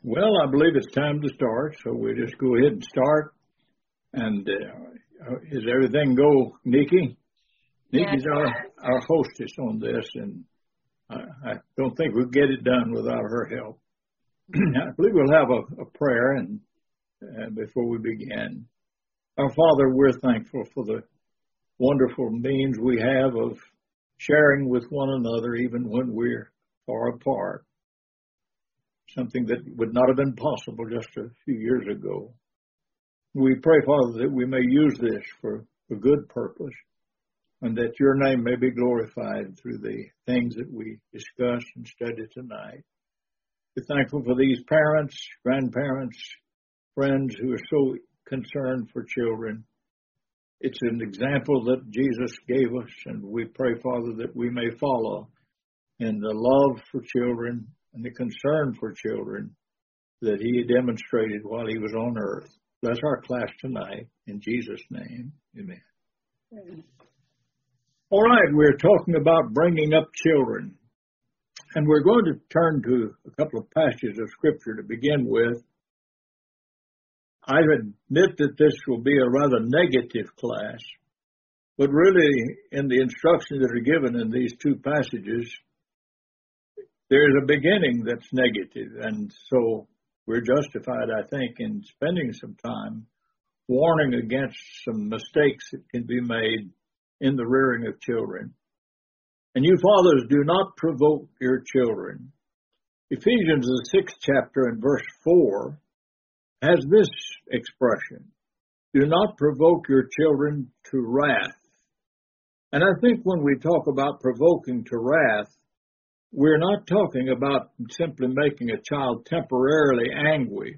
Well, I believe it's time to start, so we'll just go ahead and start. And is everything go, Nikki? Yes. Nikki's our hostess on this, and I don't think we'll get it done without her help. I believe we'll have a prayer and before we begin. Our Father, we're thankful for the wonderful means we have of sharing with one another even when we're far apart. Something that would not have been possible just a few years ago. We pray, Father, that we may use this for a good purpose and that your name may be glorified through the things that we discuss and study tonight. We're thankful for these parents, grandparents, friends who are so concerned for children. It's an example that Jesus gave us, and we pray, Father, that we may follow in the love for children and the concern for children that he demonstrated while he was on earth. Bless our class tonight. In Jesus' name, amen. Amen. All right, we're talking about bringing up children. And we're going to turn to a couple of passages of Scripture to begin with. I admit that this will be a rather negative class, but really in the instructions that are given in these two passages, there's a beginning that's negative, and so we're justified, I think, in spending some time warning against some mistakes that can be made in the rearing of children. And you fathers, do not provoke your children. Ephesians, the 6th chapter and verse 4, has this expression: do not provoke your children to wrath. And I think when we talk about provoking to wrath, we're not talking about simply making a child temporarily angry.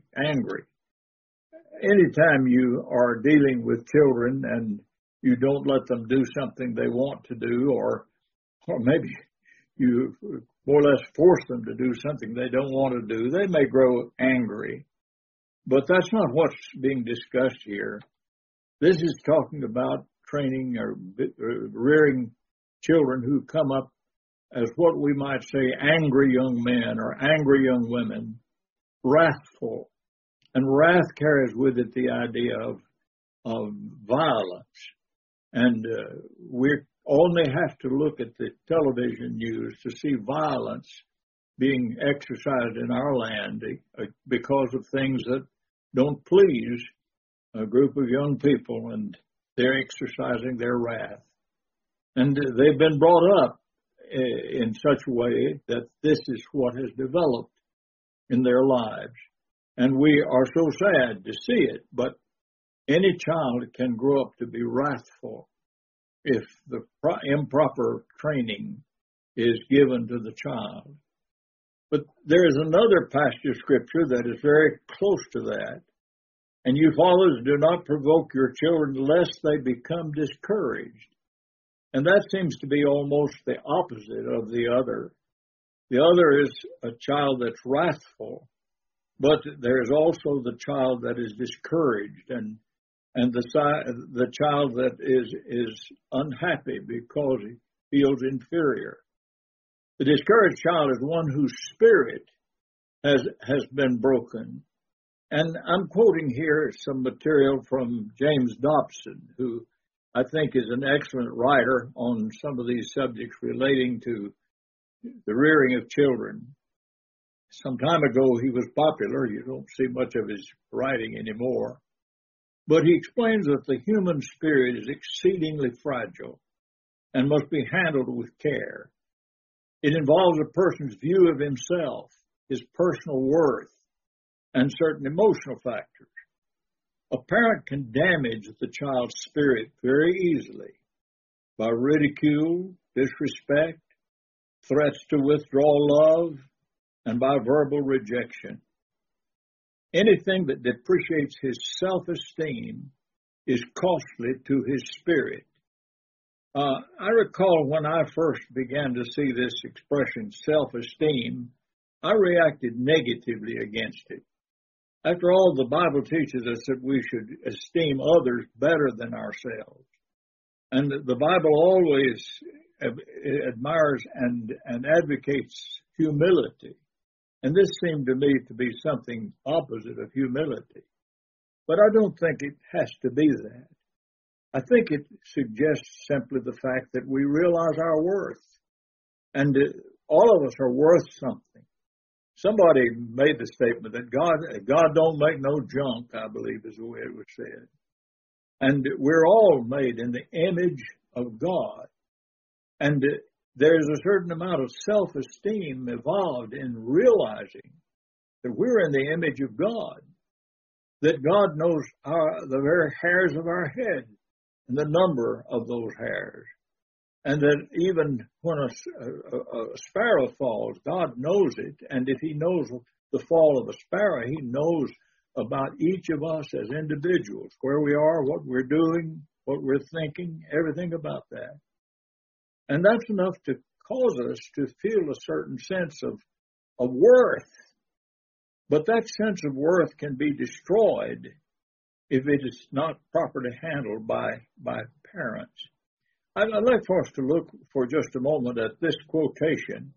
Anytime you are dealing with children and you don't let them do something they want to do, or maybe you more or less force them to do something they don't want to do, they may grow angry. But that's not what's being discussed here. This is talking about training or rearing children who come up as what we might say angry young men or angry young women, wrathful. And wrath carries with it the idea of violence. And we only have to look at the television news to see violence being exercised in our land because of things that don't please a group of young people, and they're exercising their wrath. And they've been brought up in such a way that this is what has developed in their lives. And we are so sad to see it, but any child can grow up to be wrathful if the improper training is given to the child. But there is another passage of Scripture that is very close to that. And you fathers, do not provoke your children lest they become discouraged. And that seems to be almost the opposite of the other. The other is a child that's wrathful, but there's also the child that is discouraged and the child that is unhappy because he feels inferior. The discouraged child is one whose spirit has been broken. And I'm quoting here some material from James Dobson, who I think is an excellent writer on some of these subjects relating to the rearing of children. Some time ago, he was popular. You don't see much of his writing anymore. But he explains that the human spirit is exceedingly fragile and must be handled with care. It involves a person's view of himself, his personal worth, and certain emotional factors. A parent can damage the child's spirit very easily by ridicule, disrespect, threats to withdraw love, and by verbal rejection. Anything that depreciates his self-esteem is costly to his spirit. I recall when I first began to see this expression, self-esteem, I reacted negatively against it. After all, the Bible teaches us that we should esteem others better than ourselves. And the Bible always admires and advocates humility. And this seemed to me to be something opposite of humility. But I don't think it has to be that. I think it suggests simply the fact that we realize our worth. And all of us are worth something. Somebody made the statement that God don't make no junk, I believe is the way it was said. And we're all made in the image of God. And there's a certain amount of self-esteem involved in realizing that we're in the image of God, that God knows the very hairs of our head and the number of those hairs, and that even when a sparrow falls, God knows it, and if he knows the fall of a sparrow, he knows about each of us as individuals, where we are, what we're doing, what we're thinking, everything about that. And that's enough to cause us to feel a certain sense of worth. But that sense of worth can be destroyed if it is not properly handled by parents. I'd like for us to look for just a moment at this quotation.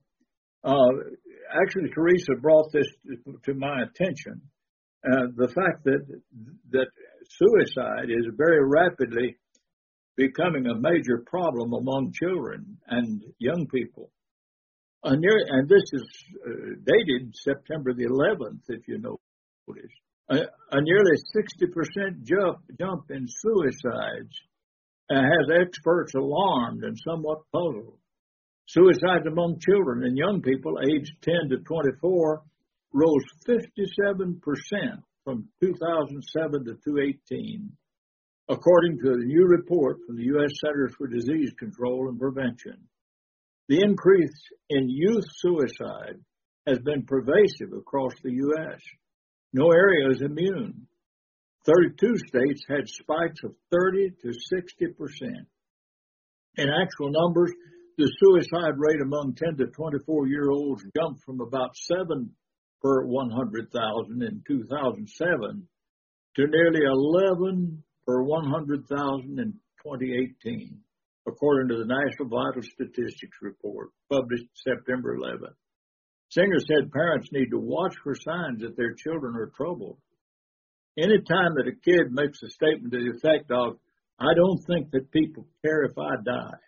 Actually, Teresa brought this to my attention. The fact that suicide is very rapidly becoming a major problem among children and young people. And this is dated September the 11th, if you notice. A nearly 60% jump in suicides has experts alarmed and somewhat puzzled. Suicides among children and young people aged 10 to 24 rose 57% from 2007 to 2018, according to a new report from the U.S. Centers for Disease Control and Prevention. The increase in youth suicide has been pervasive across the U.S. No area is immune. 32 states had spikes of 30 to 60%. In actual numbers, the suicide rate among 10 to 24-year-olds jumped from about 7 per 100,000 in 2007 to nearly 11 per 100,000 in 2018, according to the National Vital Statistics Report, published September 11th. Singer said parents need to watch for signs that their children are troubled. Any time that a kid makes a statement to the effect of, I don't think that people care if I die,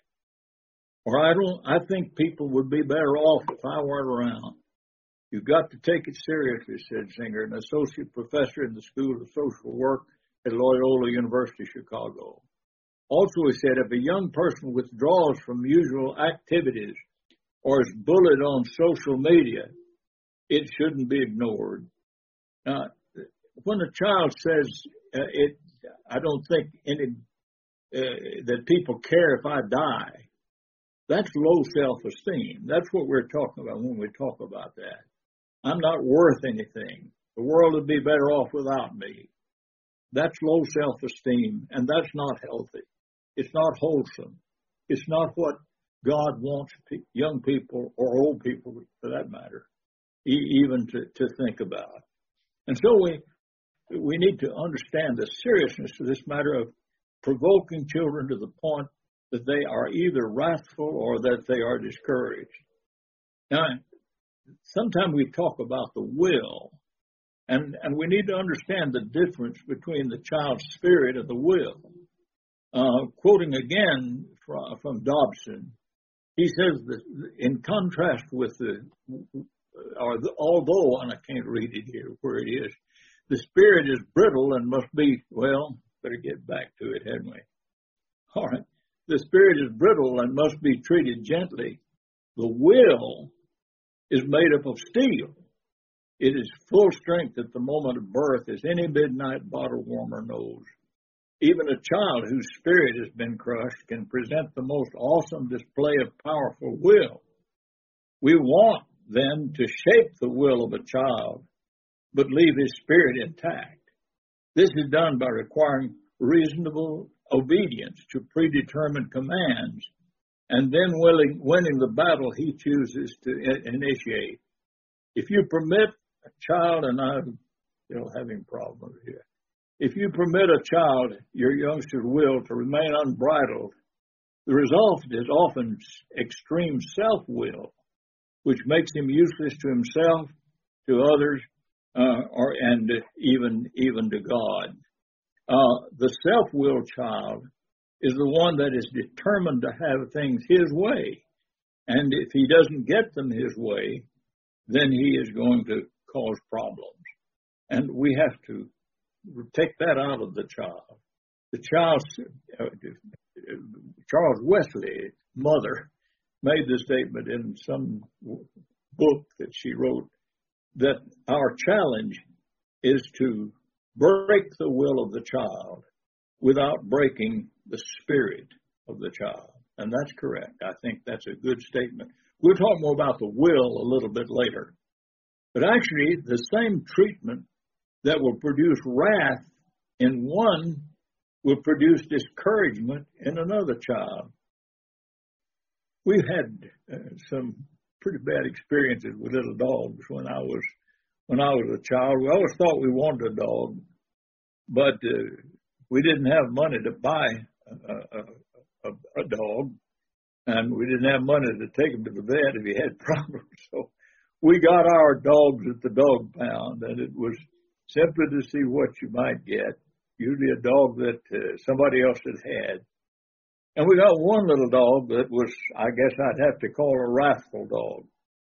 or I think people would be better off if I weren't around. You've got to take it seriously, said Singer, an associate professor in the School of Social Work at Loyola University, Chicago. Also, he said, if a young person withdraws from usual activities or is bullied on social media, it shouldn't be ignored. Now, when a child says, I don't think that people care if I die, that's low self-esteem. That's what we're talking about when we talk about that. I'm not worth anything. The world would be better off without me. That's low self-esteem, and that's not healthy. It's not wholesome. It's not what God wants young people or old people, for that matter, even to think about. And so we need to understand the seriousness of this matter of provoking children to the point that they are either wrathful or that they are discouraged. Now, sometimes we talk about the will, and we need to understand the difference between the child's spirit and the will. Quoting again from Dobson, he says that in contrast with although, and I can't read it here where it is, the spirit is brittle and must be, better get back to it, hadn't we? All right. The spirit is brittle and must be treated gently. The will is made up of steel. It is full strength at the moment of birth, as any midnight bottle warmer knows. Even a child whose spirit has been crushed can present the most awesome display of powerful will. We want, then, to shape the will of a child, but leave his spirit intact. This is done by requiring reasonable obedience to predetermined commands, and then winning the battle he chooses to initiate. If you permit a child, and I'm having problems here, if you permit a child, your youngster's will, to remain unbridled, the result is often extreme self-will, which makes him useless to himself to others, and even to God. The self-willed child is the one that is determined to have things his way. And if he doesn't get them his way, then he is going to cause problems. And we have to take that out of the child. The child, Charles Wesley's mother made the statement in some book that she wrote that our challenge is to break the will of the child without breaking the spirit of the child. And that's correct. I think that's a good statement. We'll talk more about the will a little bit later. But actually, the same treatment that will produce wrath in one will produce discouragement in another child. We've had some pretty bad experiences with little dogs when I was a child. We always thought we wanted a dog, but we didn't have money to buy a dog, and we didn't have money to take him to the vet if he had problems. So we got our dogs at the dog pound, and it was simply to see what you might get, usually a dog that somebody else had. And we got one little dog that was, I guess I'd have to call a wrathful dog.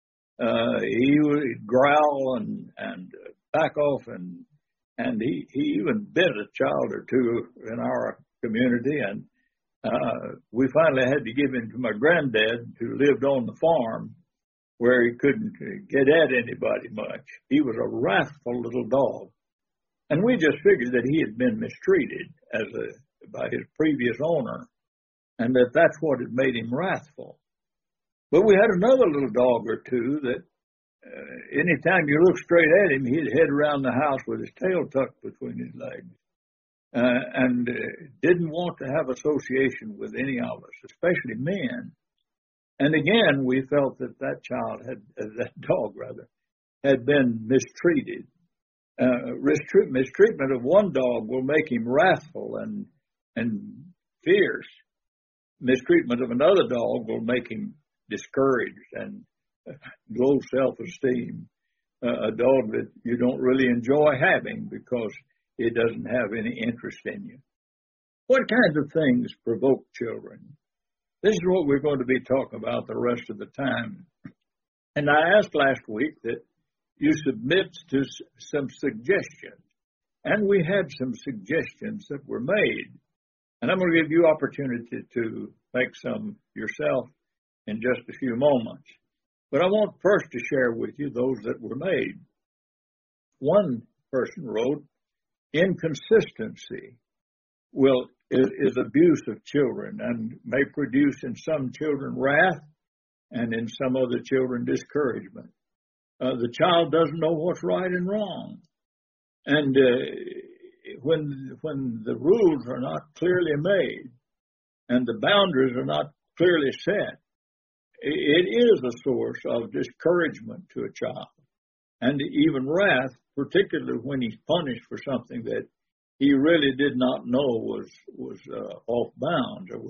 He would growl and back off, and he even bit a child or two in our community. And we finally had to give him to my granddad, who lived on the farm, where he couldn't get at anybody much. He was a wrathful little dog. And we just figured that he had been mistreated by his previous owner, and that's what had made him wrathful. But we had another little dog or two that anytime you looked straight at him, he'd head around the house with his tail tucked between his legs, and didn't want to have association with any of us, especially men. And again, we felt that that dog had been mistreated. Mistreatment of one dog will make him wrathful and fierce. Mistreatment of another dog will make him discouraged and low self-esteem. A dog that you don't really enjoy having because it doesn't have any interest in you. What kinds of things provoke children? This is what we're going to be talking about the rest of the time. And I asked last week that you submit to some suggestions. And we had some suggestions that were made. And I'm going to give you opportunity to make some yourself in just a few moments. But I want first to share with you those that were made. One person wrote, inconsistency is abuse of children and may produce in some children wrath and in some other children discouragement. The child doesn't know what's right and wrong. And when the rules are not clearly made and the boundaries are not clearly set, it is a source of discouragement to a child and even wrath, particularly when he's punished for something that he really did not know was off bounds or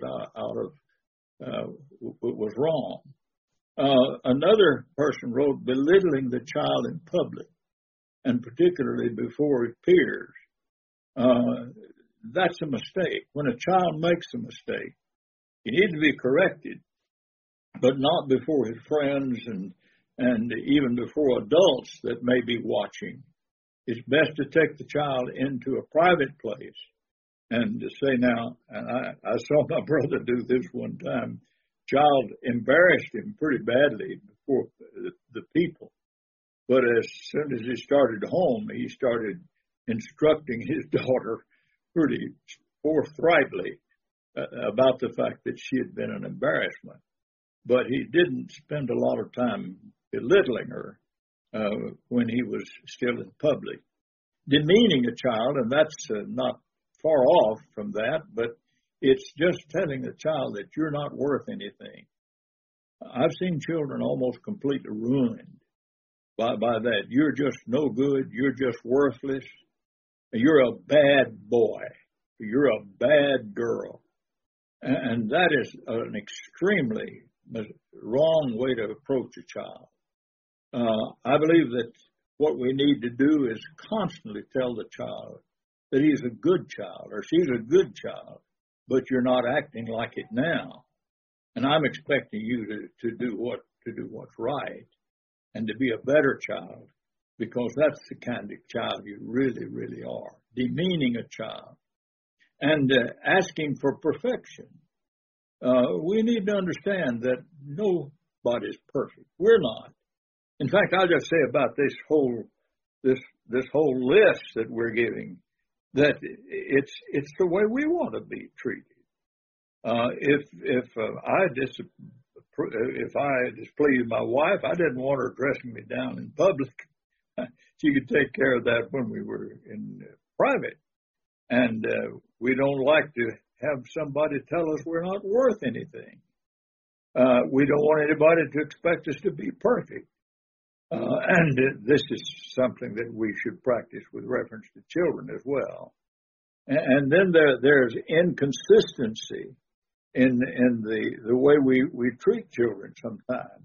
was wrong. Another person wrote, belittling the child in public, and particularly before his peers. That's a mistake. When a child makes a mistake, he needs to be corrected, but not before his friends and even before adults that may be watching. It's best to take the child into a private place and to say, now, and I saw my brother do this one time. Child embarrassed him pretty badly before the people. But as soon as he started home, he started instructing his daughter pretty forthrightly about the fact that she had been an embarrassment. But he didn't spend a lot of time belittling her when he was still in public. Demeaning a child, and that's not far off from that, but it's just telling a child that you're not worth anything. I've seen children almost completely ruined by that. You're just no good. You're just worthless. You're a bad boy. You're a bad girl. And that is an extremely wrong way to approach a child. I believe that what we need to do is constantly tell the child that he's a good child or she's a good child, but you're not acting like it now. And I'm expecting you to do what's right and to be a better child, because that's the kind of child you really, really are. Demeaning a child and asking for perfection. We need to understand that nobody's perfect. We're not. In fact, I'll just say about this whole list that we're giving, that it's the way we want to be treated. If I displeased my wife, I didn't want her dressing me down in public. She could take care of that when we were in private. And we don't like to have somebody tell us we're not worth anything. We don't want anybody to expect us to be perfect. And this is something that we should practice with reference to children as well. And then there's inconsistency in the way we treat children sometimes.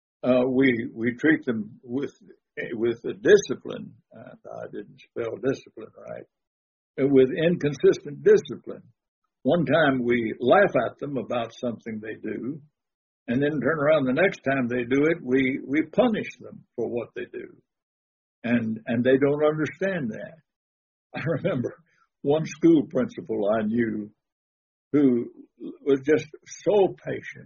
We treat them with a discipline. I didn't spell discipline right. With inconsistent discipline. One time we laugh at them about something they do, and then turn around the next time they do it, we punish them for what they do. And they don't understand that. I remember one school principal I knew who was just so patient.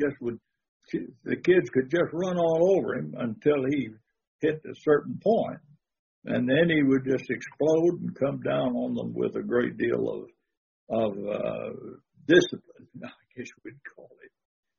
The kids could just run all over him until he hit a certain point. And then he would just explode and come down on them with a great deal of discipline, I guess we'd call it.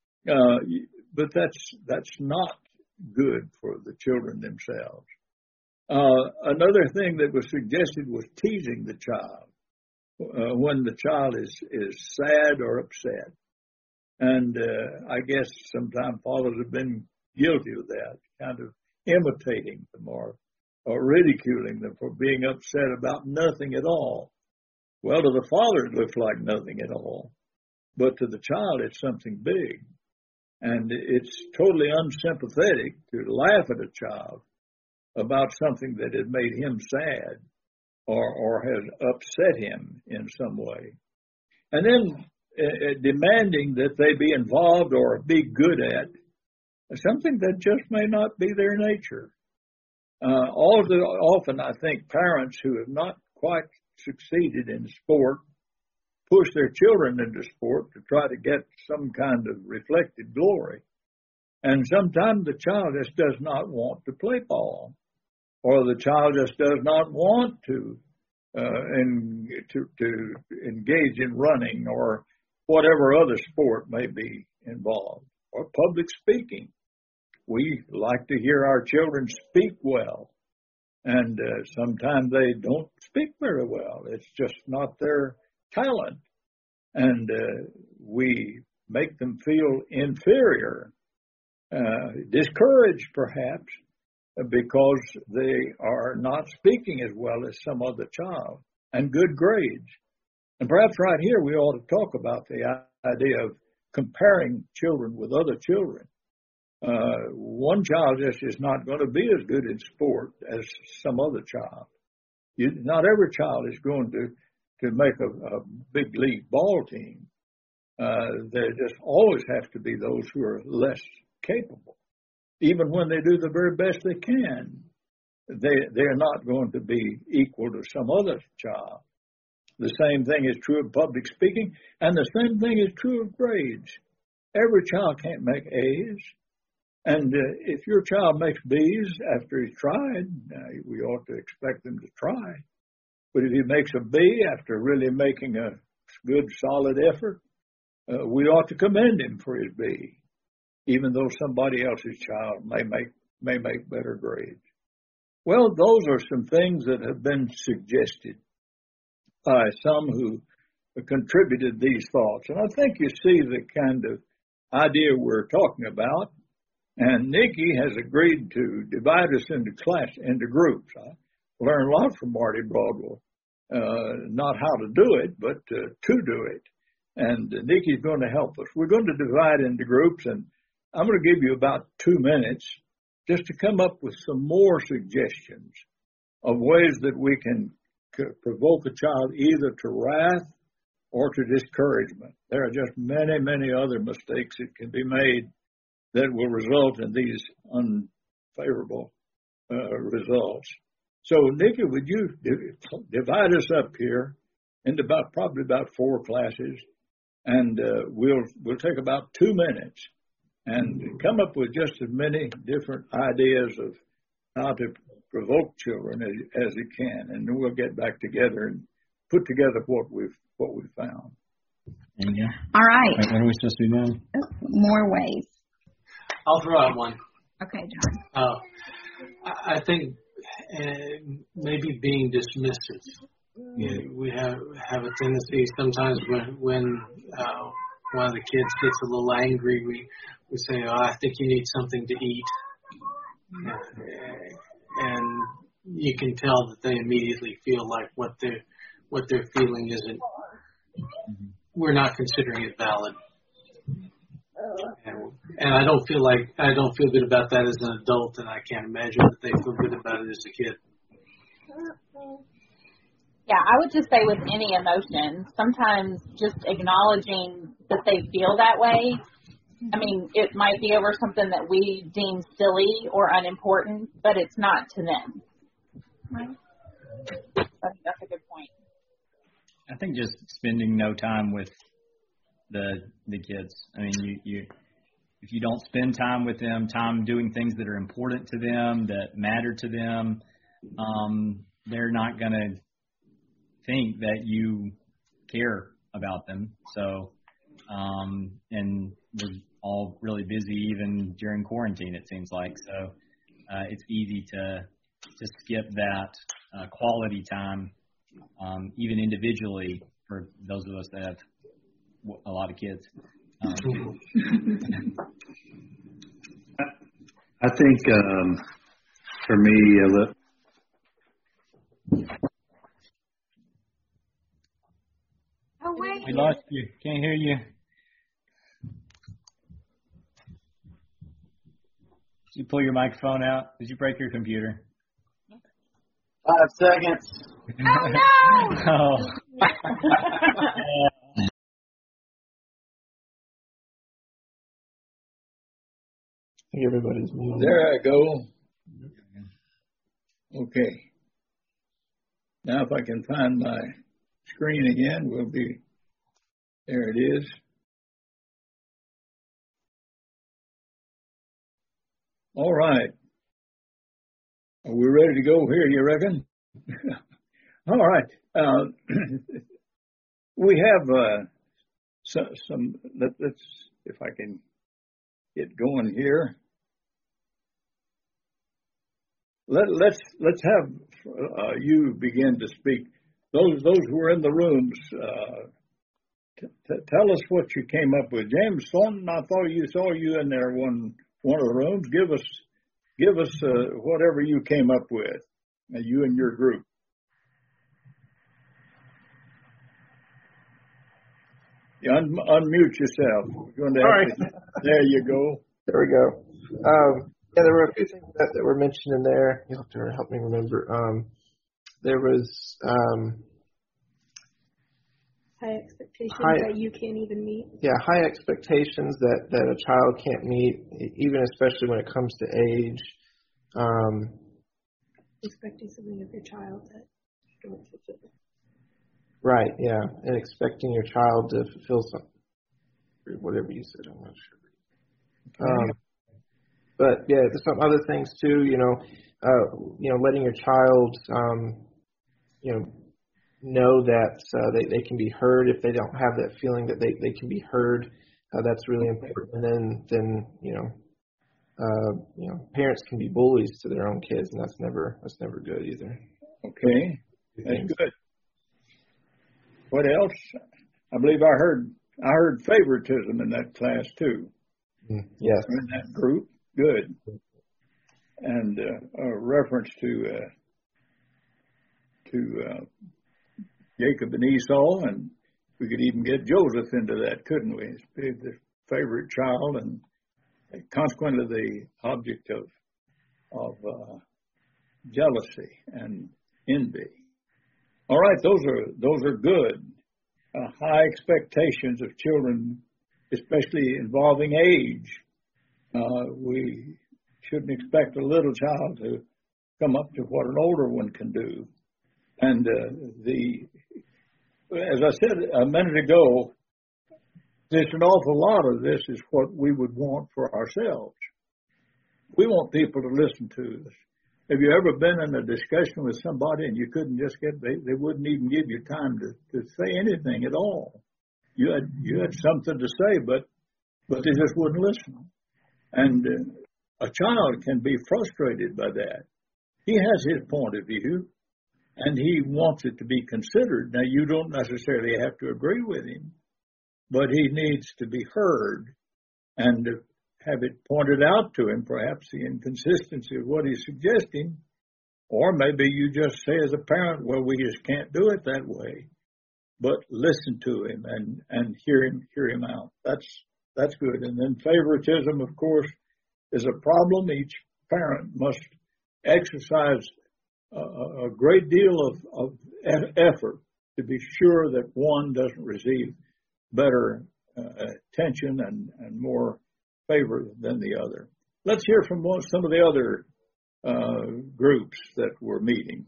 But that's not good for the children themselves. Another thing that was suggested was teasing the child when the child is sad or upset. And I guess sometimes fathers have been guilty of that, kind of imitating them or ridiculing them for being upset about nothing at all. Well, to the father, it looks like nothing at all. But to the child, it's something big. And it's totally unsympathetic to laugh at a child about something that had made him sad or has upset him in some way. And then demanding that they be involved or be good at something that just may not be their nature. All too often, I think parents who have not quite succeeded in sport push their children into sport to try to get some kind of reflected glory. And sometimes the child just does not want to play ball, or the child just does not want to engage in running or whatever other sport may be involved, or public speaking. We like to hear our children speak well, and sometimes they don't speak very well. It's just not their talent, and we make them feel inferior, discouraged perhaps, because they are not speaking as well as some other child, and good grades. And perhaps right here we ought to talk about the idea of comparing children with other children. One child just is not going to be as good in sport as some other child. Not every child is going to make a big league ball team. There just always have to be those who are less capable. Even when they do the very best they can, they're not going to be equal to some other child. The same thing is true of public speaking, and the same thing is true of grades. Every child can't make A's. And if your child makes B's after he's tried, we ought to expect them to try. But if he makes a B after really making a good, solid effort, we ought to commend him for his B, even though somebody else's child may make better grades. Well, those are some things that have been suggested by some who contributed these thoughts. And I think you see the kind of idea we're talking about. And Nikki has agreed to divide us into groups. I learned a lot from Marty Broadwell, not how to do it, but to do it. And Nikki's going to help us. We're going to divide into groups, and I'm going to give you about 2 minutes just to come up with some more suggestions of ways that we can provoke a child either to wrath or to discouragement. There are just many, many other mistakes that can be made that will result in these unfavorable results. So, Nikki, would you divide us up here into probably about 4 classes, and we'll take about 2 minutes and come up with just as many different ideas of how to provoke children as you can, and then we'll get back together and put together what we've found. Yeah. All right. What are we supposed to be doing? More ways. I'll throw out one. Okay, John. I think maybe being dismissive. We have a tendency sometimes when one of the kids gets a little angry, we say, "Oh, I think you need something to eat," and you can tell that they immediately feel like what they're feeling isn't. We're not considering it valid. And I don't feel good about that as an adult, and I can't imagine that they feel good about it as a kid. Yeah, I would just say with any emotion, sometimes just acknowledging that they feel that way. I mean, it might be over something that we deem silly or unimportant, but it's not to them. Right? I think that's a good point. I think just spending no time with the kids. I mean, you if you don't spend time with them, time doing things that are important to them, that matter to them, they're not going to think that you care about them. So, and we're all really busy even during quarantine, it seems like. So it's easy to skip that quality time, even individually, for those of us that have a lot of kids. I think for me, Oh, wait. We lost you. Can't hear you. Did you pull your microphone out? Did you break your computer? 5 seconds. Oh, no! Oh. I think everybody's muted. There I go. Okay. Now if I can find my screen again, there it is. All right. Are we ready to go here, you reckon? All right. We have some, let's, if I can get going here. Let's have you begin to speak. Those who are in the rooms, tell us what you came up with. James Thornton, I saw you in there one of the rooms. Give us whatever you came up with, you and your group. You unmute yourself. All right. There you go. There we go. Yeah, there were a few things that were mentioned in there. You'll have to help me remember. There was high expectations that you can't even meet. Yeah, high expectations that a child can't meet, even especially when it comes to age. Expecting something of your child that you don't fulfill. Right, yeah, and expecting your child to fulfill something, whatever you said, I'm not sure. But yeah, there's some other things too. Letting your child, know that they can be heard if they don't have that feeling that they can be heard. That's really important. And then parents can be bullies to their own kids, and that's never good either. Okay, that's good. What else? I believe I heard favoritism in that class too. Yes. In that group. Good. And a reference to Jacob and Esau, and we could even get Joseph into that, couldn't we? The favorite child and consequently the object of jealousy and envy. All right, those are good. High expectations of children, especially involving age. We shouldn't expect a little child to come up to what an older one can do. And as I said a minute ago, there's an awful lot of this is what we would want for ourselves. We want people to listen to us. Have you ever been in a discussion with somebody and you couldn't just they wouldn't even give you time to say anything at all? You had something to say, but they just wouldn't listen. And a child can be frustrated by that. He has his point of view, and he wants it to be considered. Now, you don't necessarily have to agree with him, but he needs to be heard and have it pointed out to him, perhaps the inconsistency of what he's suggesting, or maybe you just say as a parent, well, we just can't do it that way, but listen to him and hear him out. That's good. And then favoritism, of course, is a problem. Each parent must exercise a great deal of effort to be sure that one doesn't receive better attention and more favor than the other. Let's hear from some of the other groups that we're meeting.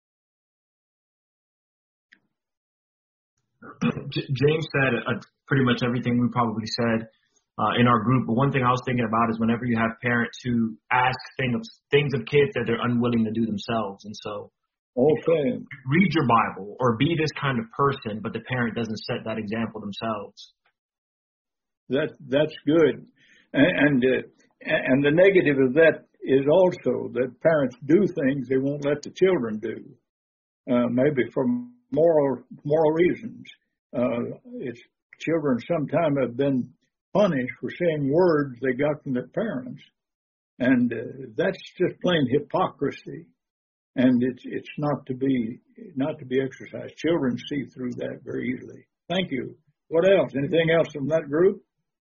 James said pretty much everything we probably said in our group. But one thing I was thinking about is whenever you have parents who ask things of kids that they're unwilling to do themselves. And so, okay, read your Bible or be this kind of person, but the parent doesn't set that example themselves. That's good. And the negative of that is also that parents do things they won't let the children do, maybe for moral reasons. It's children sometimes have been punished for saying words they got from their parents, and that's just plain hypocrisy, and it's not to be exercised. Children see through that very easily. Thank you. What else? Anything else from that group?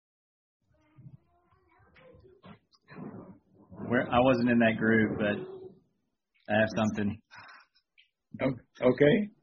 I wasn't in that group, but I have something. Okay.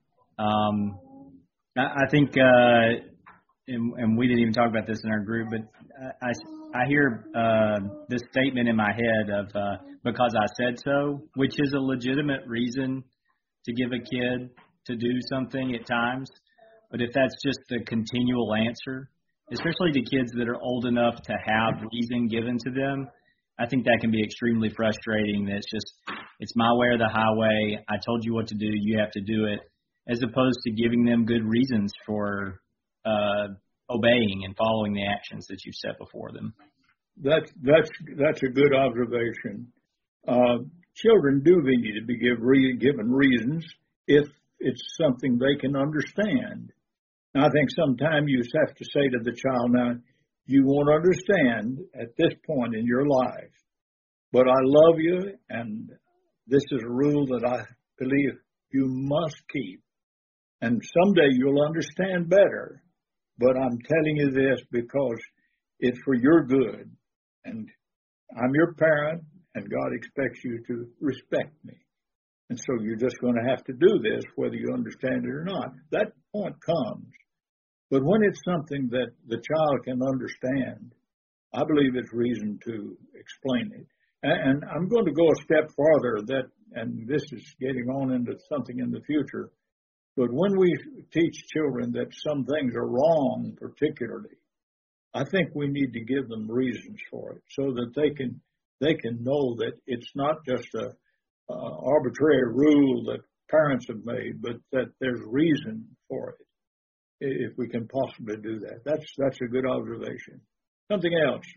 I think, and we didn't even talk about this in our group, but I hear this statement in my head of because I said so, which is a legitimate reason to give a kid to do something at times. But if that's just the continual answer, especially to kids that are old enough to have reason given to them, I think that can be extremely frustrating. That it's my way or the highway. I told you what to do. You have to do it, as opposed to giving them good reasons for obeying and following the actions that you've set before them. That's a good observation. Children do need to be given reasons if it's something they can understand. I think sometimes you have to say to the child, now, you won't understand at this point in your life, but I love you, and this is a rule that I believe you must keep. And someday you'll understand better, but I'm telling you this because it's for your good, and I'm your parent, and God expects you to respect me. And so you're just going to have to do this whether you understand it or not. That point comes. But when it's something that the child can understand, I believe it's reason to explain it. And I'm going to go a step farther, and this is getting on into something in the future, but when we teach children that some things are wrong particularly, I think we need to give them reasons for it so that they can know that it's not just a arbitrary rule that parents have made, but that there's reason for it. If we can possibly do that. That's a good observation. Something else?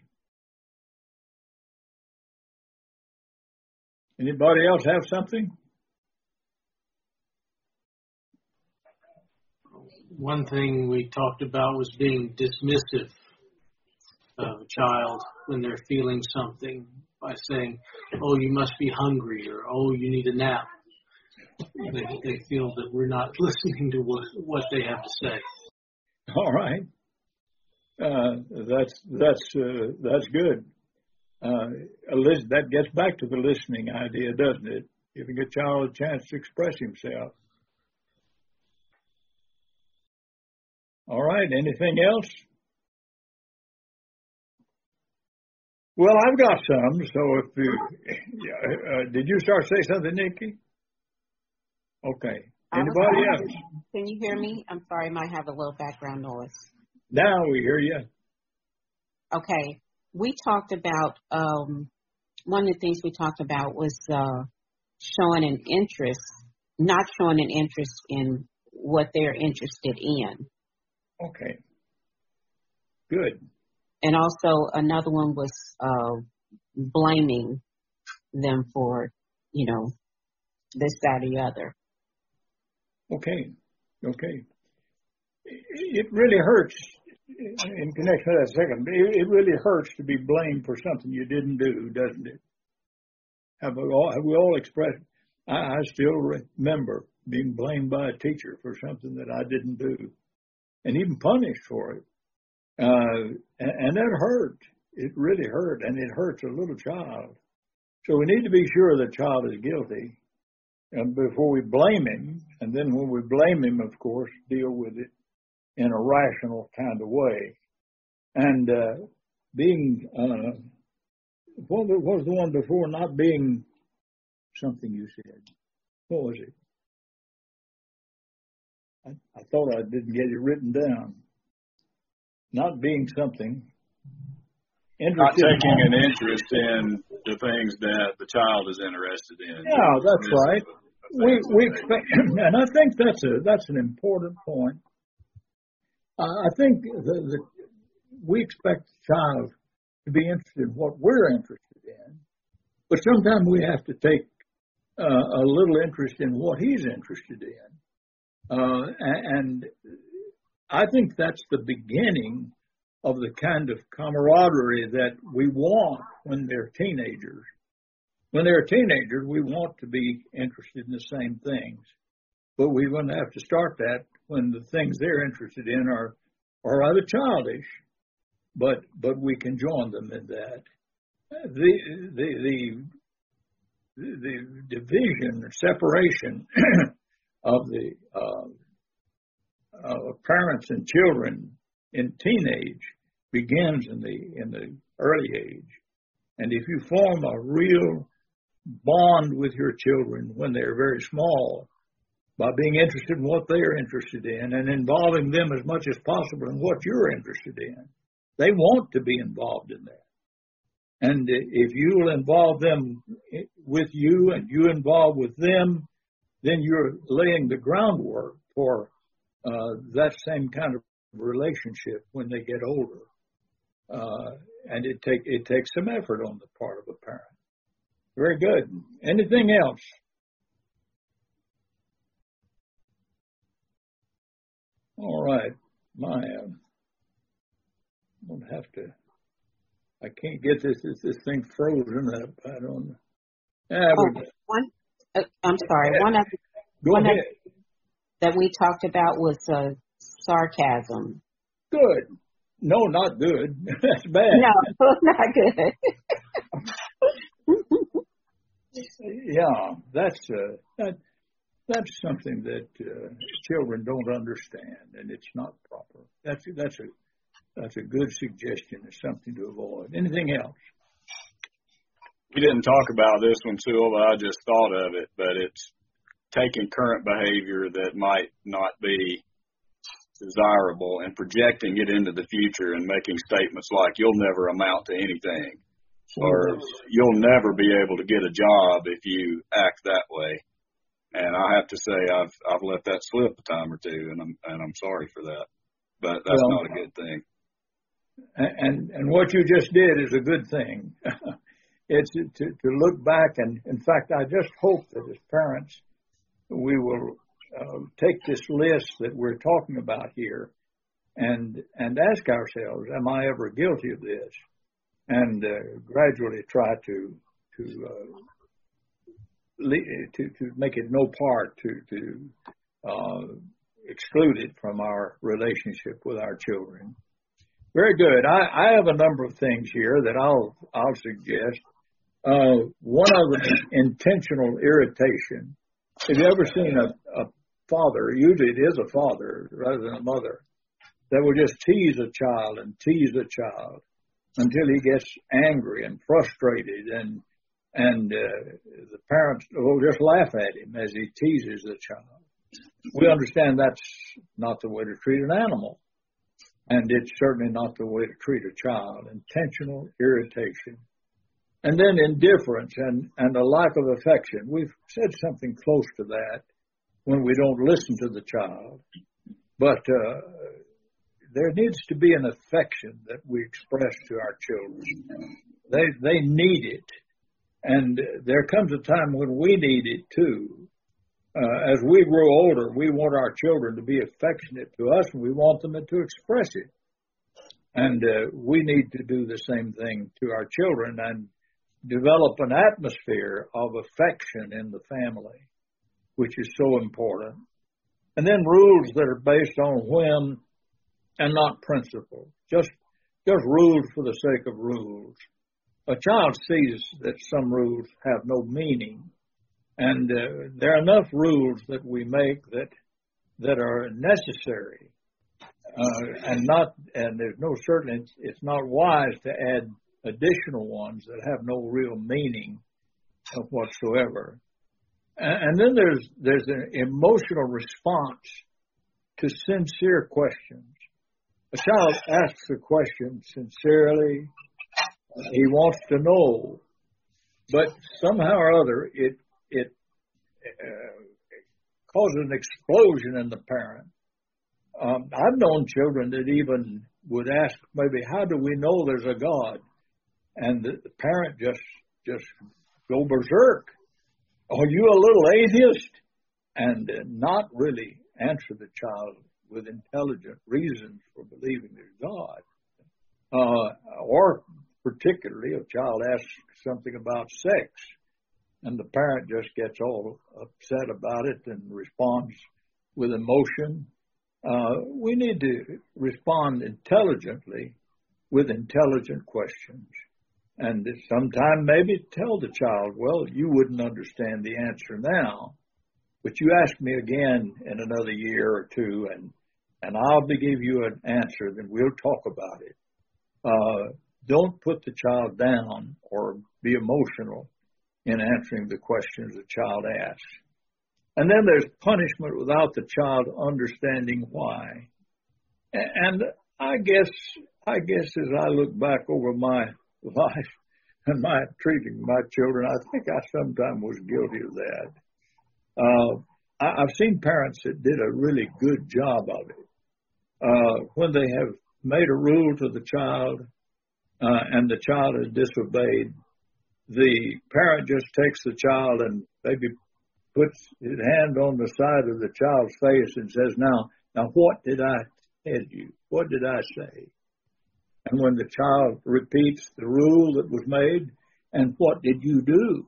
Anybody else have something? One thing we talked about was being dismissive of a child when they're feeling something by saying, oh, you must be hungry, or oh, you need a nap. They feel that we're not listening to what they have to say. All right, that's good. that gets back to the listening idea, doesn't it? Giving a child a chance to express himself. All right, anything else? Well, I've got some, so if you, did you start to say something, Nikki? Okay. Anybody else? Can you hear me? I'm sorry, I might have a little background noise. Now we hear you. Okay. We talked about, one of the things we talked about was showing an interest, not showing an interest in what they're interested in. Okay. Good. And also another one was blaming them for, this, that, or the other. Okay. It really hurts, in connection with that second, it really hurts to be blamed for something you didn't do, doesn't it? Have we all expressed? I still remember being blamed by a teacher for something that I didn't do, and even punished for it. And that hurt. It really hurt, and it hurts a little child. So we need to be sure the child is guilty, and before we blame him, and then when we blame him, of course, deal with it in a rational kind of way. And being, what was the one before? Not being something you said. What was it? I thought I didn't get it written down. Not being something. Not taking an interest in the things that the child is interested in. Yeah, that's right. We expect, and I think that's an important point. I think we expect the child to be interested in what we're interested in, but sometimes we have to take a little interest in what he's interested in. And I think that's the beginning of the kind of camaraderie that we want when they're teenagers. When they're teenagers, we want to be interested in the same things, but we're going to have to start that when the things they're interested in are rather childish, but we can join them in that. The division or separation of the parents and children in teenage begins in the early age, and if you form a real bond with your children when they're very small by being interested in what they're interested in and involving them as much as possible in what you're interested in, they want to be involved in that. And if you will involve them with you and you involve with them, then you're laying the groundwork for that same kind of relationship when they get older. And it takes some effort on the part of a parent. Very good. Anything else? All right. I can't get this thing frozen up. I don't know. I'm sorry. One that we talked about was sarcasm. Good. No, not good. That's bad. No, not good. Yeah, that's something that children don't understand, and it's not proper. That's a good suggestion. It's something to avoid. Anything else? We didn't talk about this one, Sue, but I just thought of it. But it's taking current behavior that might not be desirable and projecting it into the future and making statements like "you'll never amount to anything," or "you'll never be able to get a job if you act that way." And I have to say I've let that slip a time or two, and I'm sorry for that. But that's not a good thing. And what you just did is a good thing. It's to look back, and in fact, I just hope that as parents we will take this list that we're talking about here and ask ourselves, am I ever guilty of this? And gradually try to make it no part, to exclude it from our relationship with our children. Very good. I have a number of things here that I'll suggest. One of them is intentional irritation. Have you ever seen a father, usually it is a father rather than a mother, that will just tease a child until he gets angry and frustrated, and the parents will just laugh at him as he teases the child. We understand that's not the way to treat an animal, and it's certainly not the way to treat a child. Intentional irritation. And then indifference and a lack of affection. We've said something close to that when we don't listen to the child. But there needs to be an affection that we express to our children. They need it. And there comes a time when we need it too. As we grow older, we want our children to be affectionate to us, and we want them to express it. And we need to do the same thing to our children and develop an atmosphere of affection in the family, which is so important. And then rules that are based on whim and not principle. Just rules for the sake of rules. A child sees that some rules have no meaning, and there are enough rules that we make that are necessary, and there's no certain. It's not wise to add additional ones that have no real meaning whatsoever. And then there's an emotional response to sincere questions. A child asks a question sincerely. He wants to know, but somehow or other it causes an explosion in the parent. I've known children that even would ask maybe, how do we know there's a God? And the parent just go berserk. Are you a little atheist? And not really answer the child with intelligent reasons for believing there's God. Or particularly if a child asks something about sex and the parent just gets all upset about it and responds with emotion. We need to respond intelligently with intelligent questions. And sometime maybe tell the child, well, you wouldn't understand the answer now, but you ask me again in another year or two, and I'll give you an answer, then we'll talk about it. Don't put the child down or be emotional in answering the questions the child asks. And then there's punishment without the child understanding why. And I guess as I look back over my life and my treating my children, I think I sometimes was guilty of that. I've seen parents that did a really good job of it. When they have made a rule to the child and the child has disobeyed, the parent just takes the child and maybe puts his hand on the side of the child's face and says, now what did I tell you? What did I say? And when the child repeats the rule that was made, and what did you do?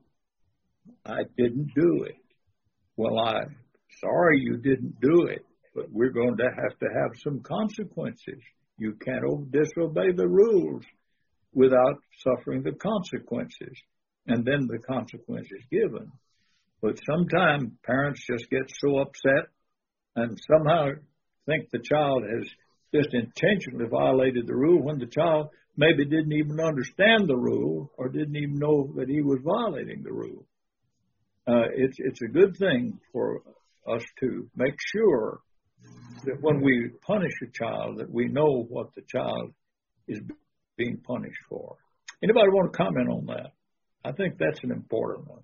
I didn't do it. Well, I'm sorry you didn't do it, but we're going to have some consequences. You can't disobey the rules without suffering the consequences, and then the consequences given. But sometimes parents just get so upset and somehow think the child has just intentionally violated the rule when the child maybe didn't even understand the rule or didn't even know that he was violating the rule. It's a good thing for us to make sure that when we punish a child, that we know what the child is being punished for. Anybody want to comment on that? I think that's an important one.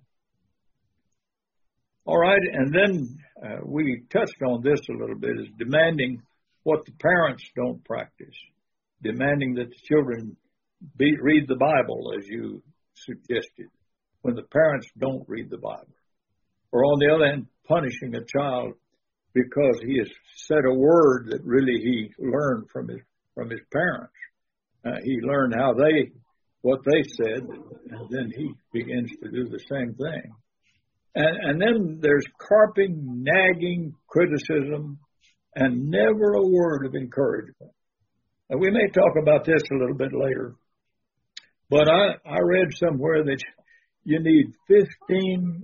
All right, and then we touched on this a little bit, is demanding what the parents don't practice, demanding that the children read the Bible, as you suggested, when the parents don't read the Bible. Or on the other hand, punishing a child because he has said a word that really he learned from his parents. He learned what they said, and then he begins to do the same thing. And then there's carping, nagging, criticism, and never a word of encouragement. We may talk about this a little bit later, but I read somewhere that you need 15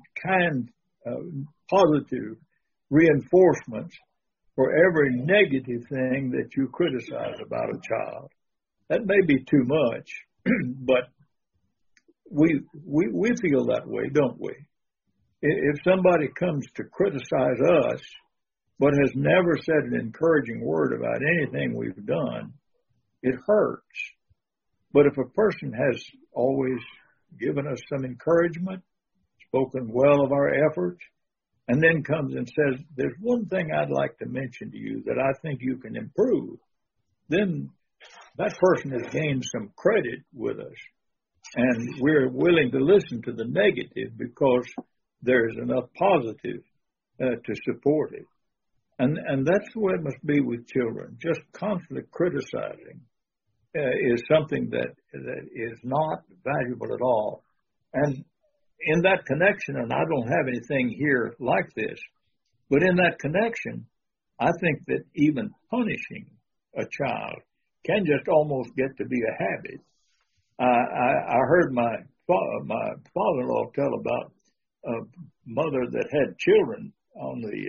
positive reinforcements for every negative thing that you criticize about a child. That may be too much, but we feel that way, don't we? If somebody comes to criticize us, but has never said an encouraging word about anything we've done, it hurts. But if a person has always given us some encouragement, spoken well of our efforts, and then comes and says, there's one thing I'd like to mention to you that I think you can improve, then that person has gained some credit with us. And we're willing to listen to the negative because there's enough positive to support it. And that's the way it must be with children. Just constantly criticizing is something that is not valuable at all. And in that connection, and I don't have anything here like this, but in that connection, I think that even punishing a child can just almost get to be a habit. I heard my father-in-law tell about a mother that had children on the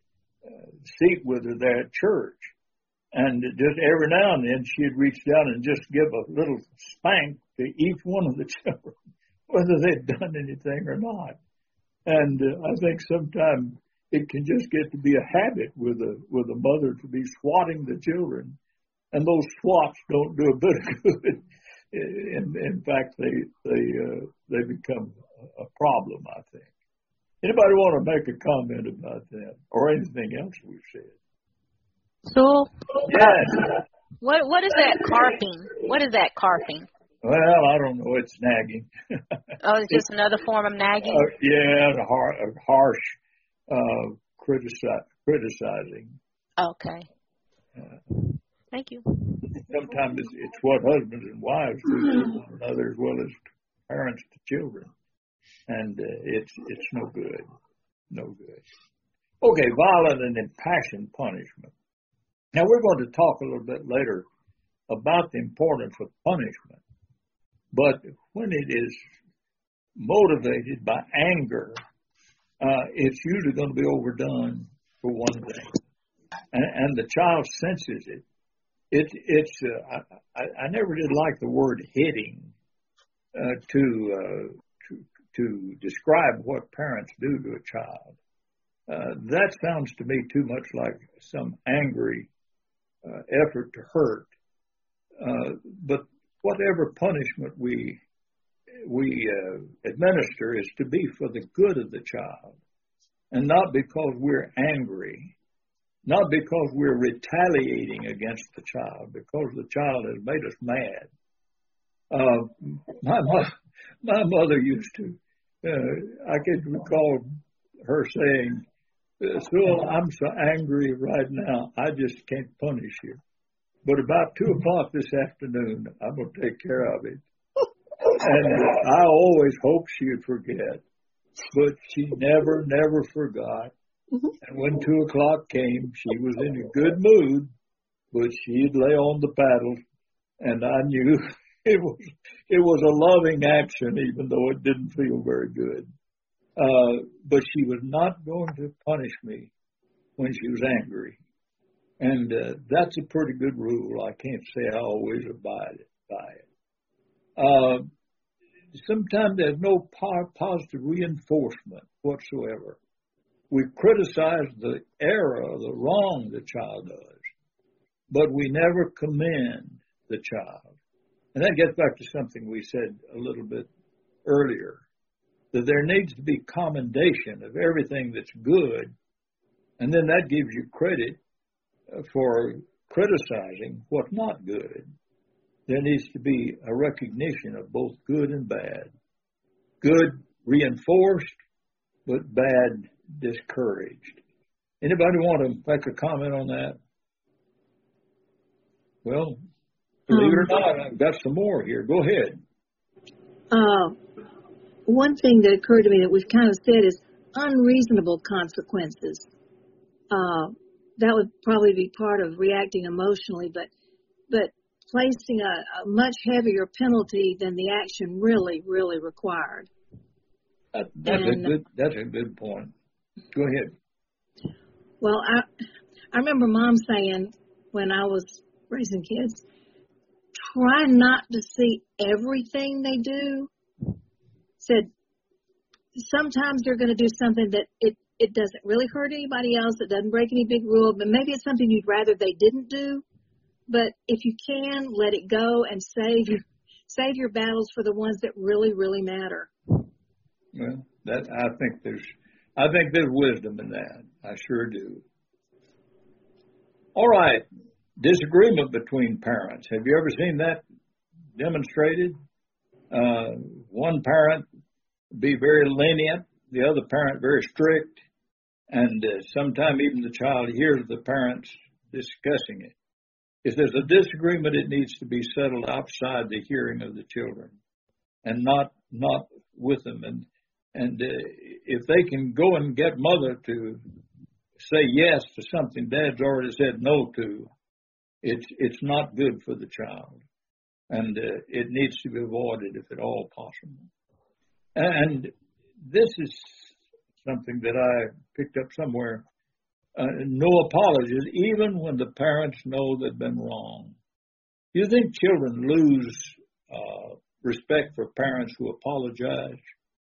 seat with her there at church. And just every now and then she'd reach down and just give a little spank to each one of the children, whether they'd done anything or not. And I think sometimes it can just get to be a habit with a mother to be swatting the children. And those swats don't do a bit of good. In fact, they become a problem, I think. Anybody want to make a comment about that or anything else we've said? So, yes. What is that carping? What is that carping? Well, I don't know. It's nagging. Oh, it's just another form of nagging? Yeah, a harsh criticizing. Okay. Thank you. Sometimes it's what husbands and wives do to one another as well as parents to children. And it's no good. No good. Okay, violent and impassioned punishment. Now, we're going to talk a little bit later about the importance of punishment. But when it is motivated by anger, it's usually going to be overdone for one thing. And the child senses it. I never did like the word hitting to describe what parents do to a child. That sounds to me too much like some angry effort to hurt. But whatever punishment we administer is to be for the good of the child, and not because we're angry, not because we're retaliating against the child, because the child has made us mad. My mother used to, I can recall her saying, "Sewell, I'm so angry right now, I just can't punish you. But about 2 o'clock this afternoon, I'm going to take care of it." And I always hoped she'd forget, but she never forgot. And when 2 o'clock came, she was in a good mood, but she'd lay on the paddle, and I knew it was a loving action, even though it didn't feel very good. But she was not going to punish me when she was angry. And that's a pretty good rule. I can't say I always abide by it. Sometimes there's no positive reinforcement whatsoever. We criticize the error or the wrong the child does, but we never commend the child. And that gets back to something we said a little bit earlier, that there needs to be commendation of everything that's good, and then that gives you credit for criticizing what's not good. There needs to be a recognition of both good and bad. Good reinforced, but bad discouraged. Anybody want to make a comment on that? Well, believe it or not, I've got some more here. Go ahead. One thing that occurred to me that we've kind of said is unreasonable consequences. That would probably be part of reacting emotionally, but but placing a much heavier penalty than the action really, really required. That's a good point. Go ahead. Well, I remember Mom saying when I was raising kids, try not to see everything they do. Said sometimes they're going to do something that it doesn't really hurt anybody else. It doesn't break any big rule, but maybe it's something you'd rather they didn't do. But if you can, let it go and save your battles for the ones that really, really matter. Well, I think there's wisdom in that. I sure do. All right. Disagreement between parents. Have you ever seen that demonstrated? One parent be very lenient, the other parent very strict, and sometimes even the child hears the parents discussing it. If there's a disagreement, it needs to be settled outside the hearing of the children and not with them. And if they can go and get mother to say yes to something dad's already said no to, it's not good for the child. And it needs to be avoided if at all possible. And this is something that I picked up somewhere. No apologies, even when the parents know they've been wrong. Do you think children lose respect for parents who apologize?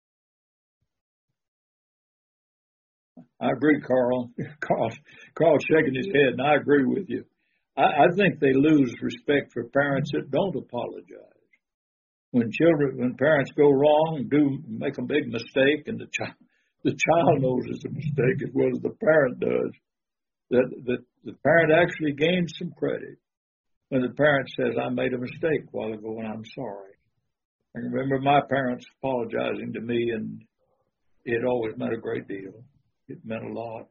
I agree, Carl. Carl's shaking his head, and I agree with you. I think they lose respect for parents that don't apologize. When parents go wrong, do make a big mistake, and the child knows it's a mistake as well as the parent does, that the parent actually gains some credit when the parent says, I made a mistake a while ago and I'm sorry. I remember my parents apologizing to me, and it always meant a great deal. It meant a lot.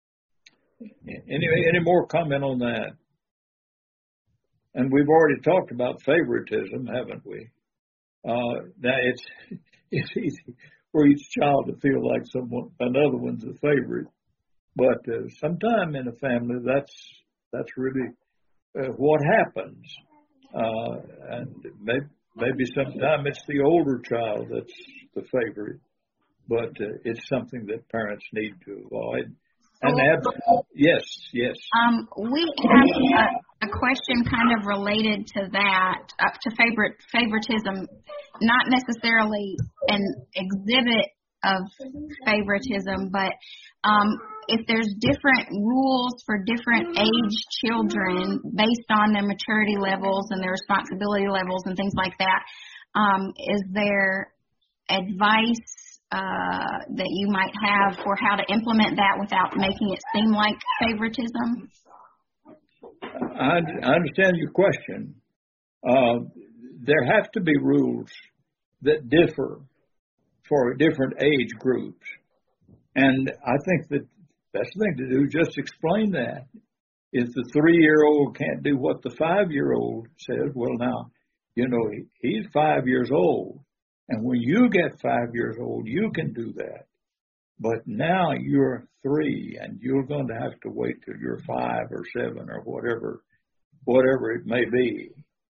Any more comment on that? And we've already talked about favoritism, haven't we? Now it's easy for each child to feel like another one's a favorite, but sometime in a family that's really what happens, and maybe sometime it's the older child that's the favorite, but it's something that parents need to avoid. And yes. We have a question kind of related to that, to favoritism, not necessarily an exhibit of favoritism, but if there's different rules for different age children based on their maturity levels and their responsibility levels and things like that, is there advice that you might have for how to implement that without making it seem like favoritism? I understand your question. There have to be rules that differ for different age groups. And I think that best thing to do is just explain that. If the 3-year-old can't do what the 5-year-old says, well, now, he's 5 years old. And when you get 5 years old, you can do that. But now you're 3, and you're going to have to wait till you're 5 or 7 or whatever it may be.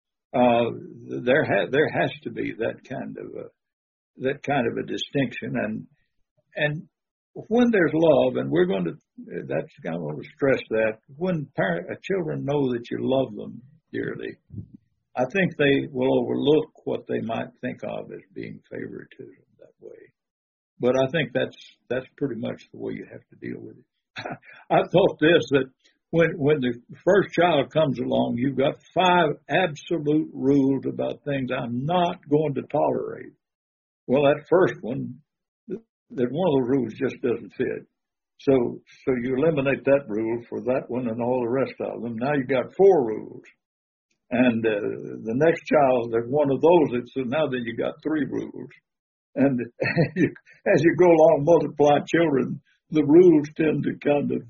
There has to be that kind of a distinction, and when there's love, and I want to stress that when children know that you love them dearly, I think they will overlook what they might think of as being favoritism that way. But I think that's pretty much the way you have to deal with it. I thought that when the first child comes along, you've got 5 absolute rules about things I'm not going to tolerate. Well, that first one, that one of those rules just doesn't fit. So you eliminate that rule for that one and all the rest of them. Now you've got 4 rules. And the next child, there's one of those. So now then you got 3 rules. And as you go along, multiply children, the rules tend to kind of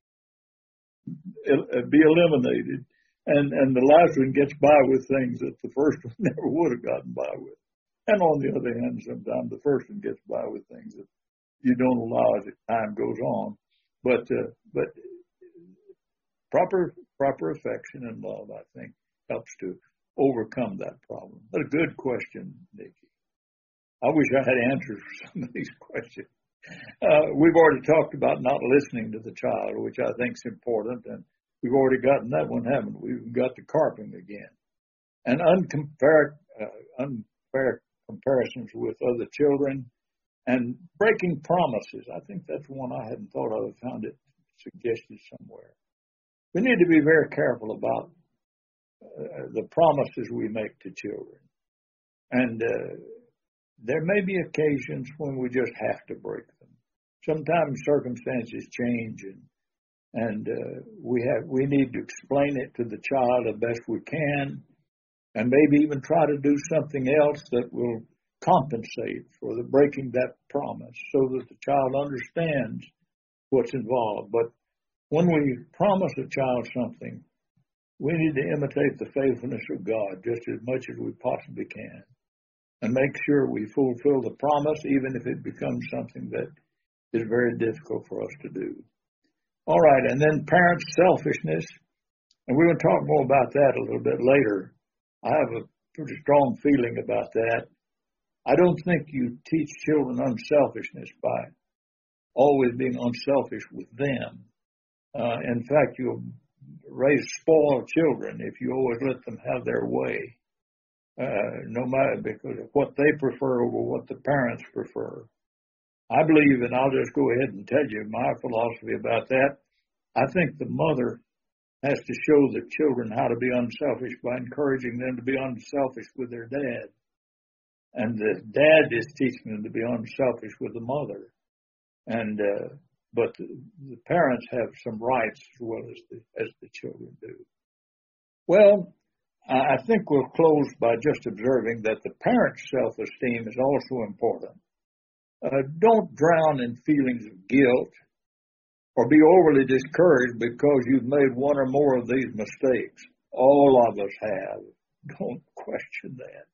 be eliminated. And the last one gets by with things that the first one never would have gotten by with. And on the other hand, sometimes the first one gets by with things that you don't allow as time goes on. But proper affection and love, I think, helps to overcome that problem. But a good question, Nikki. I wish I had answers for some of these questions. We've already talked about not listening to the child, which I think is important, and we've already gotten that one, haven't we? We've got the carping again. And unfair comparisons with other children and breaking promises. I think that's one I hadn't thought of. I found it suggested somewhere. We need to be very careful about the promises we make to children. And there may be occasions when we just have to break them. Sometimes circumstances change, and we need to explain it to the child the best we can, and maybe even try to do something else that will compensate for the breaking that promise, so that the child understands what's involved. But when we promise a child something, we need to imitate the faithfulness of God just as much as we possibly can, and make sure we fulfill the promise, even if it becomes something that is very difficult for us to do. All right, and then parents' selfishness, and we're going to talk more about that a little bit later. I have a pretty strong feeling about that. I don't think you teach children unselfishness by always being unselfish with them. In fact, you'll raise spoiled children if you always let them have their way, no matter because of what they prefer over what the parents prefer. I believe, and I'll just go ahead and tell you my philosophy about that. I think the mother has to show the children how to be unselfish by encouraging them to be unselfish with their dad. And the dad is teaching them to be unselfish with the mother. And but the parents have some rights as well as the children do. Well, I think we'll close by just observing that the parent's self-esteem is also important. Don't drown in feelings of guilt or be overly discouraged because you've made one or more of these mistakes. All of us have. Don't question that.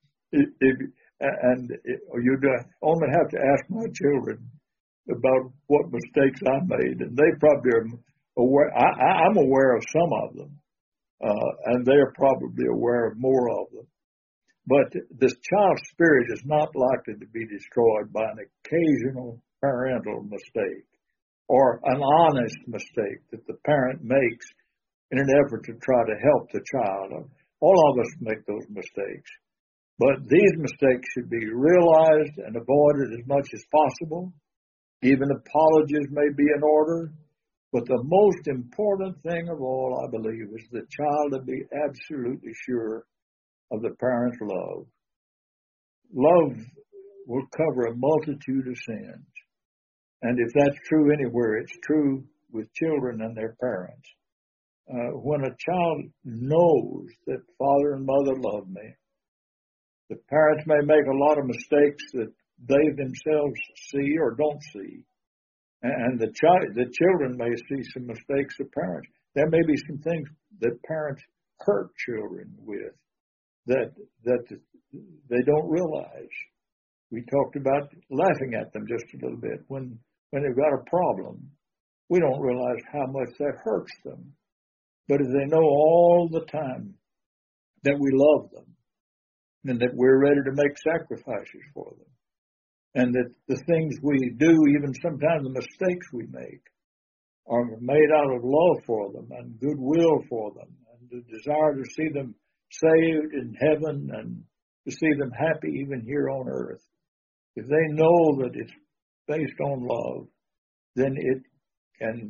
You only have to ask my children about what mistakes I made, and they probably are aware. I'm aware of some of them, and they're probably aware of more of them. But this child's spirit is not likely to be destroyed by an occasional parental mistake or an honest mistake that the parent makes in an effort to try to help the child. All of us make those mistakes. But these mistakes should be realized and avoided as much as possible. Even apologies may be in order. But the most important thing of all, I believe, is the child to be absolutely sure of the parent's love. Love will cover a multitude of sins. And if that's true anywhere, it's true with children and their parents. When a child knows that father and mother love me, the parents may make a lot of mistakes that they themselves see or don't see. And the children may see some mistakes of parents. There may be some things that parents hurt children with that they don't realize. We talked about laughing at them just a little bit. When they've got a problem, we don't realize how much that hurts them. But if they know all the time that we love them and that we're ready to make sacrifices for them, and that the things we do, even sometimes the mistakes we make, are made out of love for them and goodwill for them and the desire to see them saved in heaven and to see them happy even here on earth. If they know that it's based on love, then it can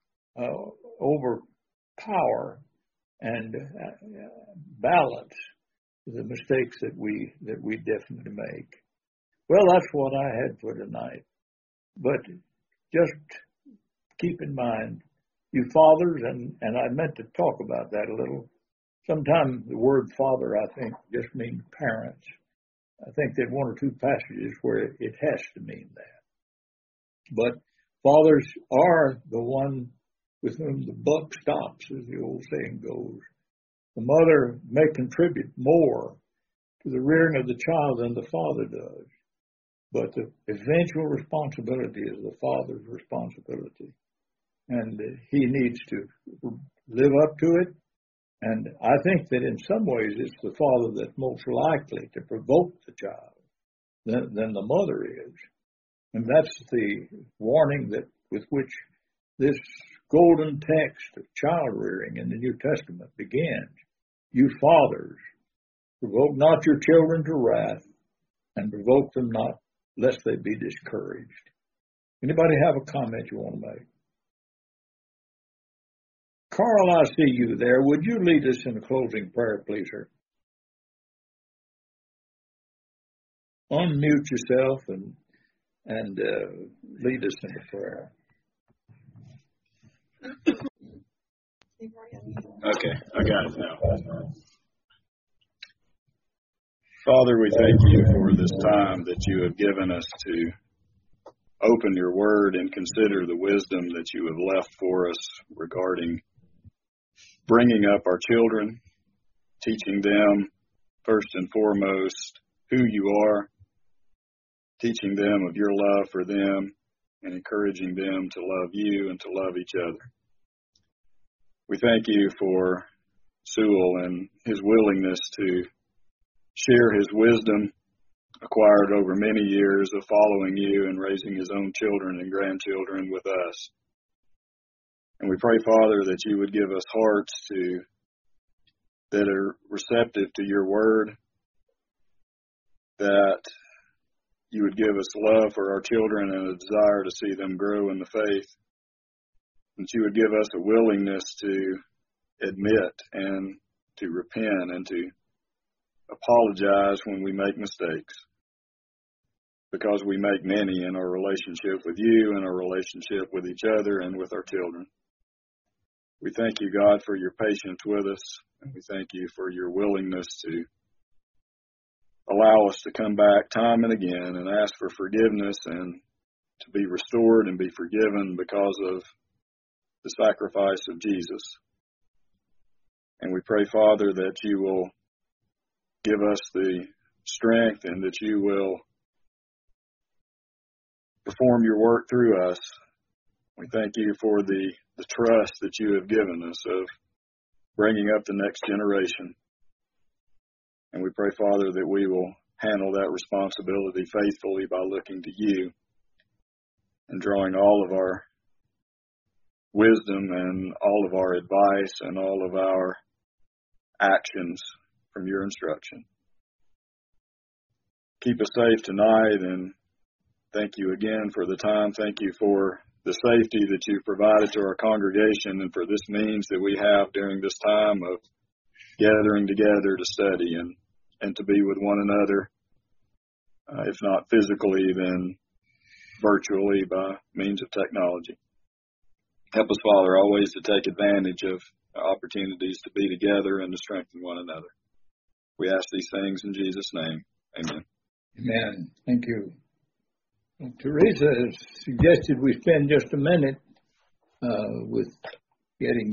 overpower and balance the mistakes that we definitely make. Well, that's what I had for tonight. But just keep in mind, you fathers, and I meant to talk about that a little. Sometimes the word father, I think, just means parents. I think there's one or two passages where it has to mean that. But fathers are the one with whom the buck stops, as the old saying goes. The mother may contribute more to the rearing of the child than the father does. But the eventual responsibility is the father's responsibility. And he needs to live up to it And I think that in some ways it's the father that's most likely to provoke the child than the mother is. And that's the warning that with which this golden text of child rearing in the New Testament begins. You fathers, provoke not your children to wrath, and provoke them not, lest they be discouraged. Anybody have a comment you want to make? Carl, I see you there. Would you lead us in a closing prayer, please, sir? Unmute yourself and lead us in a prayer. Okay, I got it now. Father, we thank you for this time that you have given us to open your word and consider the wisdom that you have left for us regarding bringing up our children, teaching them first and foremost who you are, teaching them of your love for them, and encouraging them to love you and to love each other. We thank you for Sewell and his willingness to share his wisdom acquired over many years of following you and raising his own children and grandchildren with us. And we pray, Father, that you would give us hearts that are receptive to your word, that you would give us love for our children and a desire to see them grow in the faith, that you would give us a willingness to admit and to repent and to apologize when we make mistakes, because we make many in our relationship with you and our relationship with each other and with our children. We thank you, God, for your patience with us, and we thank you for your willingness to allow us to come back time and again and ask for forgiveness and to be restored and be forgiven because of the sacrifice of Jesus. And we pray, Father, that you will give us the strength and that you will perform your work through us. We thank you for the trust that you have given us of bringing up the next generation. And we pray, Father, that we will handle that responsibility faithfully by looking to you and drawing all of our wisdom and all of our advice and all of our actions from your instruction. Keep us safe tonight, and thank you again for the time. Thank you for the safety that you've provided to our congregation and for this means that we have during this time of gathering together to study and to be with one another, if not physically, then virtually by means of technology. Help us, Father, always to take advantage of opportunities to be together and to strengthen one another. We ask these things in Jesus' name. Amen. Amen. Thank you. Teresa has suggested we spend just a minute with getting